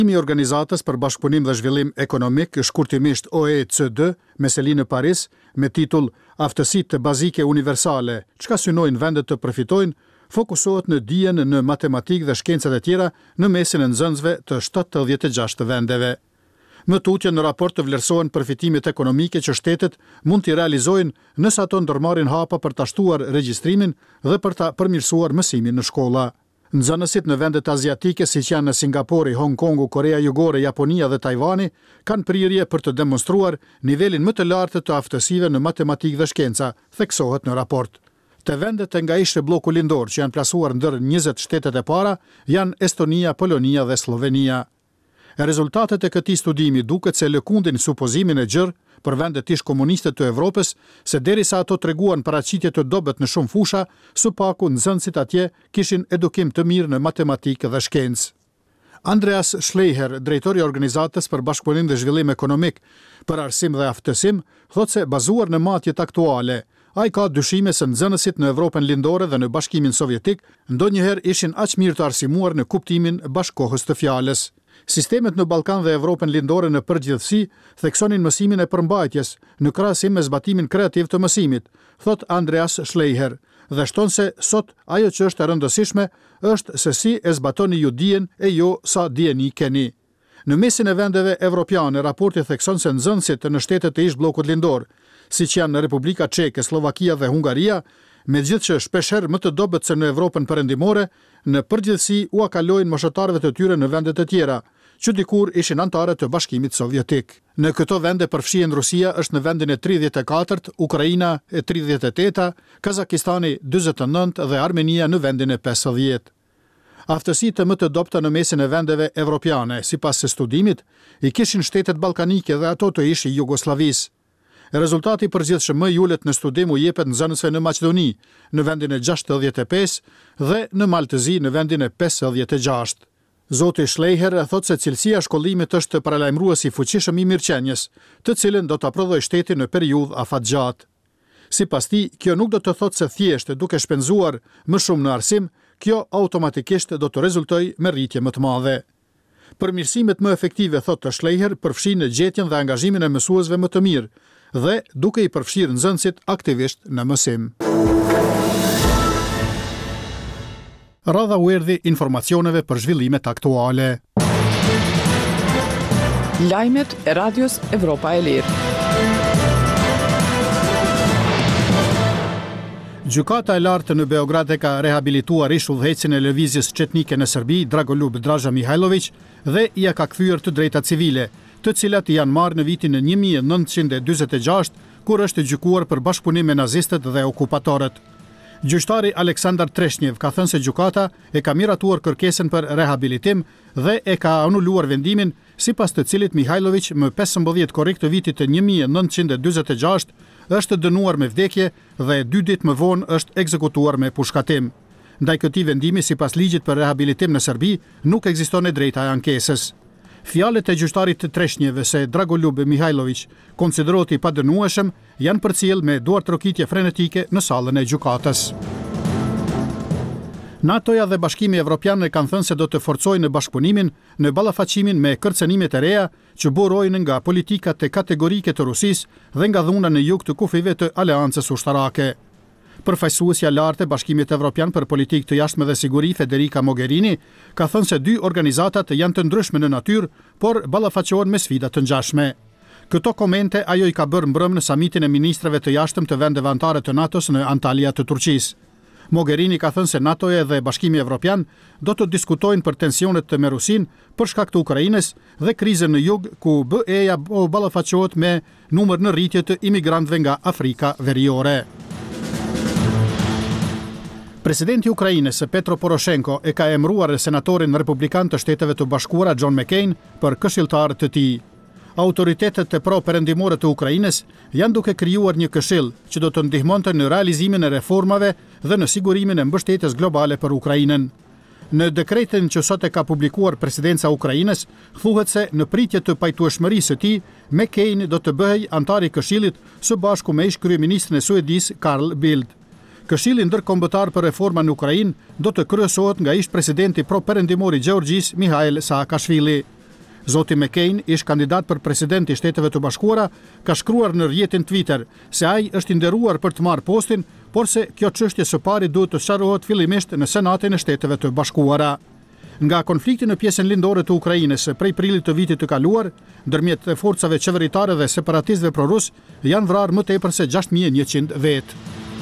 I organizatës për bashkëpunim dhe zhvillim ekonomik, shkurtimisht OECD, me seli në Paris, me titull Aftësitë bazike universale, çka synojnë vendet të përfitojnë, fokusohet në dijen në matematikë dhe shkencat e tjera në mesin e nxënësve të 76 vendeve. Më tutje në raport të vlerësohen përfitimet ekonomike që shtetet mund t'i realizojnë nëse ato ndërmarrin hapa për ta shtuar regjistrimin dhe për ta përmirësuar mësimin në shkolla. Nxënësit në vendet aziatike siç janë në Singapori, Hong Kongu, Korea Jugore, Japonia dhe Tajvani kanë prirje për të demonstruar nivelin më të lartë të aftësive në matematikë dhe shkenca, theksohet në raport. Të vendet nga ish bloku lindor që janë plasuar ndër 20 shtetet e para janë Estonia, Polonia dhe Slovenia. Rezultatet e këtij studimi duket se lëkundin supozimin e gjerë për vendet ish komuniste të Evropës se derisa ato treguan paraqitje të dobët në shumë fusha, së paku nxënësit atje kishin edukim të mirë në matematikë dhe shkencë. Andreas Schleicher, drejtori i organizatës për bashkëpunim dhe zhvillim ekonomik për arsim dhe aftësim, thotë se bazuar në matjet aktuale, ai ka dyshime se nxënësit në Evropën lindore dhe në Bashkimin Sovjetik ndonjëherë ishin aq mirë të arsimuar në kuptimin bashkëkohës të fjalës. Sistemet në Ballkan dhe Evropën lindore në përgjithësi theksonin mësimin e përmbajtjes në krahasim me zbatimin kreativ të mësimit, thot Andreas Schleicher, dhe shton se sot ajo që është e rëndësishme është se si e zbatoni ju dijen e jo sa dijeni keni. Në mesin e vendeve evropiane, raporti thekson se nxënësit në shtetet e ish bllokut lindor, siç janë në Republika Çeke, Slovakia dhe Hungaria, megjithëse shpeshherë më të dobët se në Evropën perëndimore, në përgjithësi u akalojnë moshatarëve të tyre në vendet e tjera, që dikur ishin anëtarë të Bashkimit Sovjetik. Në këto vende përfshihen Rusia është në vendin e 34, Ukraina e 38, Kazakistani 49 dhe Armenia në vendin e 50. Aftësitë më të dobta në mesin e vendeve evropiane, sipas studimit, i kishin shtetet ballkanike dhe ato të ish Jugosllavisë. Rezultati përgjithshëm më i ulët në studim u jepet nxënësve në Maqedoni, në vendin e 65 dhe në Maltëzi në vendin e 56. Zoti Schleicher thotë se cilësia e shkollimit është paralajmërues i fuqishëm i mirëqenies, të cilën do ta prodhojë shteti në periudhë afatgjatë. Sipas tij, kjo nuk do të thotë se thjesht duke shpenzuar më shumë në arsim, kjo automatikisht do të rezultojë me rritje më të madhe. Përmirësimet më efektive, thotë Schleicher, përfshin gjetjen dhe angazhimin e mësuesve më të mirë dhe duke i përfshirë nxënësit aktivisht në mësim. Radha u erdhi informacioneve për zhvillimet aktuale. Lajmet e Radios Evropa e Lirë. Gjykata e lartë në Beograd e ka rehabilituar ish udhëhecin e lëvizjes çetnike në Serbi, Dragoljub Draža Mihajlović, dhe ia ka kthyer të drejtat civile, të cilat i janë marrë në vitin 1946, kur është gjykuar për bashkëpunim me nazistët dhe okupatorët. Gjyqtari Aleksandar Treshnev ka thënë se gjykata e ka miratuar kërkesën për rehabilitim dhe e ka anuluar vendimin, sipas të cilit Mihajlović më 15 korrik të vitit 1946 është dënuar me vdekje dhe 2 ditë më vonë është ekzekutuar me pushkatim. Ndaj këtij vendimi, sipas ligjit për rehabilitim në Serbi, nuk ekziston e drejta e ankesës. Fjalët e gjyqtarit Treshnev se Dragoljub Mihajlović konsiderohet i padënueshëm janë përcjell me duartrokitje frenetike në sallën e gjykatës. NATO-ja dhe Bashkimi Evropian kanë thënë se do të forcojnë bashkëpunimin në ballafaqimin me kërcënimet e reja që burojnë nga politikat e kategorike të Rusisë dhe nga dhuna në jug të kufive të aleancës ushtarake. Përfaqësuesja lartë e Bashkimit Evropian për politikë të jashtme dhe siguri, Federica Mogherini, ka thënë se dy organizatat janë të ndryshme në natyrë, por ballafaqohen me sfida të ngjashme. Këto komente ajo i ka bërë mbrëmë në samitin e ministrave të jashtëm të vendeve anëtare të NATO-s në Antalya të Turqisë. Mogherini ka thënë se NATO-ja dhe Bashkimi Evropian do të diskutojnë për tensionet me Rusinë për shkak të Ukrainës dhe krizën në jug, ku BE-ja ballafaqohet me numër në rritje të imigrantëve nga Afrika Veriore. Presidenti i Ukrainës Petro Poroshenko e ka emëruar senatorin republikan të Shteteve të Bashkuara John McCain për këshilltar të tij. Autoritetet e pro-perëndimore të Ukrainës janë duke krijuar një këshill që do të ndihmonte në realizimin e reformave dhe në sigurimin e mbështetjes globale për Ukrainën. Në dekretin që sot e ka publikuar presidenca e Ukrainës, thuhet se në pritje të pajtueshmërisë së tij, McCain do të bëhej antar i këshillit së bashku me ish-kryeministrin e Suedis Carl Bildt. Këshilli ndërkombëtar për reforma në Ukrainë do të kryesohet nga ish-presidenti pro-perëndimor i Gjeorgjisë Mikhail Saakashvili. Zoti McCain, ish kandidat për president i Shteteve të Bashkuara, ka shkruar në rrjetin Twitter se ai është i nderuar për të marrë postin, por se kjo çështje së pari duhet të sqarohet fillimisht në Senatin e Shteteve të Bashkuara. Nga konflikti në pjesën lindore të Ukrainës prej prillit të vitit të kaluar, ndërmjet forcave qeveritare dhe separatistëve prorus, janë vrarë më tepër se 6100 vetë.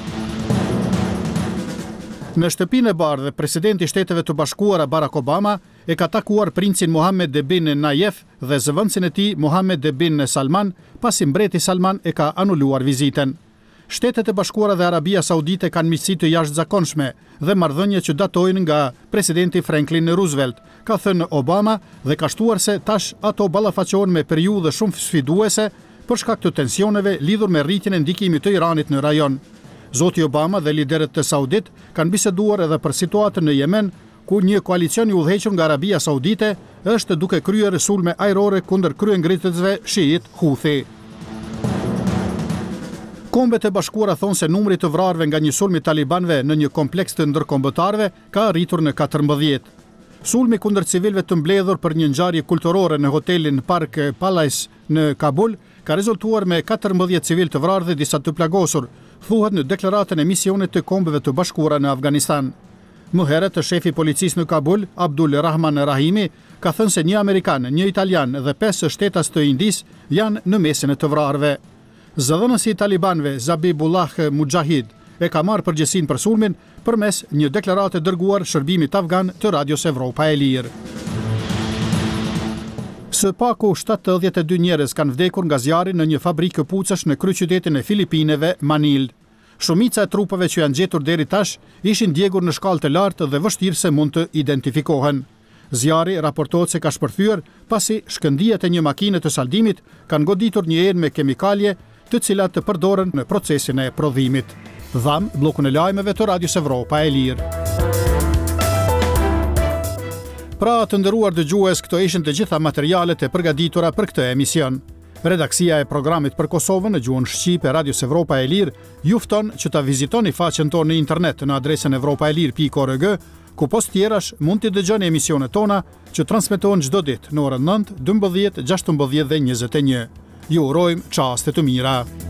Në shtëpinë e bardhë, presidenti i Shteteve të Bashkuara Barack Obama e ka takuar princin Mohammed bin Nayef dhe zëvendësin e tij Mohammed bin Salman, pasi mbreti Salman e ka anuluar vizitën. Shtetet e Bashkuara dhe Arabia Saudite kanë miqësi të jashtëzakonshme dhe marrëdhënie që datojnë nga presidenti Franklin Roosevelt, ka thënë Obama dhe ka shtuar se tash ato ballafaqohen me periudhë shumë sfiduese për shkak të tensioneve lidhur me rritjen e ndikimit të Iranit në rajon. Zoti Obama dhe liderët të Saudit kanë biseduar edhe për situatën në Yemen, ku një koalicion i udhëhequr nga Arabia Saudite është duke kryer sulme ajrore kundër kryengritësve shiit Houthi. Kombet e Bashkuara thonë se numri të vrarëve nga një sulm i talibanëve në një kompleks të ndërkombëtarëve ka arritur në 14. Sulmi kundër civilëve të mbledhur për një ngjarje kulturore në hotelin Park Palace në Kabul ka rezultuar me 14 civil të vrarë dhe disa të plagosur, thuhet në deklaratën e misionit të Kombeve të Bashkuara në Afganistan. Më herët, shefi policisë në Kabul, Abdul Rahman Rahimi, ka thënë se një Amerikan, një Italian dhe 5 shtetas të Indis janë në mesin e të vrarëve. Zëdhënësi i talibanëve Zabihullah Mujahid e ka marrë përgjegjësinë për sulmin përmes një deklarate dërguar shërbimit afgan të Radios Evropa e Lirë. Së paku 72 njerëz kanë vdekur nga zjarri në një fabrikë këpucësh në kryeqytetin e Filipineve, Manilë. Shumica e trupave që janë gjetur deri tash ishin djegur në shkallë të lartë dhe vështirë se mund të identifikohen. Zjarri raportohet se ka shpërthyer pasi shkëndijat e një makine të saldimit kanë goditur një enë me kemikalje të cilat të përdoren në procesin e prodhimit. Dham bllokun e lajmeve të Radios Evropa e Lirë. Pra të nderuar dëgjues, këto ishin të gjitha materialet e përgatitura për këtë emision. Redaksia e programit për Kosovën në gjuhën shqipe Radios Evropa e Lirë ju fton që ta vizitoni faqen tonë në internet në adresën evropaelir.org, ku post tjerash mund të dëgjoni emisionet tona që transmetohen çdo ditë në orën 9, 12, 16 dhe 21. Ju urojmë çaste të mira.